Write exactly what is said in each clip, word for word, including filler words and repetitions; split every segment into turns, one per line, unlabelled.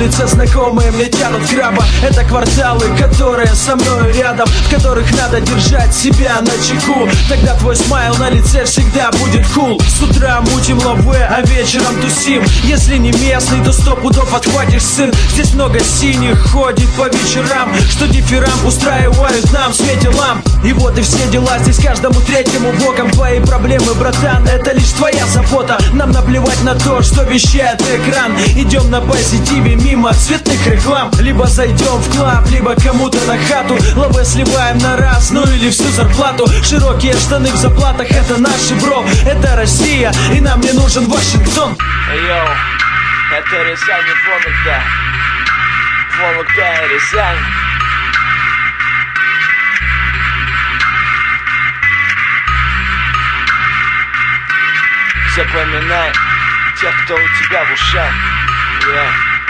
Улица знакомые мне тянут краба. Это кварталы, которые со мной рядом, в которых надо держать себя на чеку. Тогда твой смайл на лице всегда будет кул. С утра мутим лаве, а вечером тусим. Если не местный, то сто пудов отхватишь, сын. Здесь много синих ходит по вечерам, что дифирамб устраивают нам в свете ламп. И вот и все дела, здесь каждому третьему боком. Твои проблемы, братан, это лишь твоя забота. Нам наплевать на то, что вещает экран. Идем на позитиве мимо цветных реклам. Либо зайдем в клаб, либо кому-то на хату. Лаве сливаем на раз, ну или всю зарплату. Широкие штаны в заплатах, это наши бро. Это Россия, и нам не нужен Вашингтон.
Йоу, это Рязань и Вологда. Вологда и Рязань. Запоминай тех, кто у тебя в ушах. Yeah.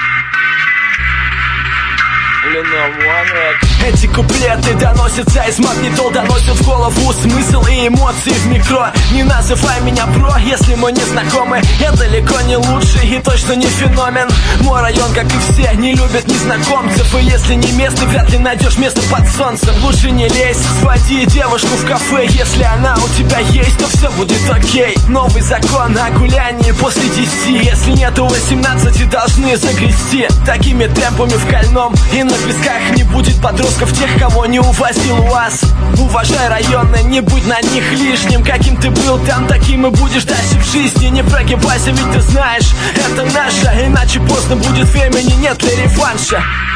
Эти куплеты доносятся из магнитол, доносят в голову смысл и эмоции в микро. Не называй меня бро, если мы не знакомы. Я далеко не лучший и точно не феномен. Мой район, как и все, не любит незнакомцев. И если не местный, вряд ли найдешь место под солнцем. Лучше не лезь, своди девушку в кафе. Если она у тебя есть, то все будет окей. Новый закон о гулянии после десяти. Если нету восемнадцати, должны загрести. Такими темпами в Кольном и на песках не будет подростков, тех, кого не увозил УАЗ. Уважай районы, не будь на них лишним. Каким ты был там, таким и будешь дальше в жизни. Не прогибайся, ведь ты знаешь, это наше. Иначе поздно будет, времени нет для реванша.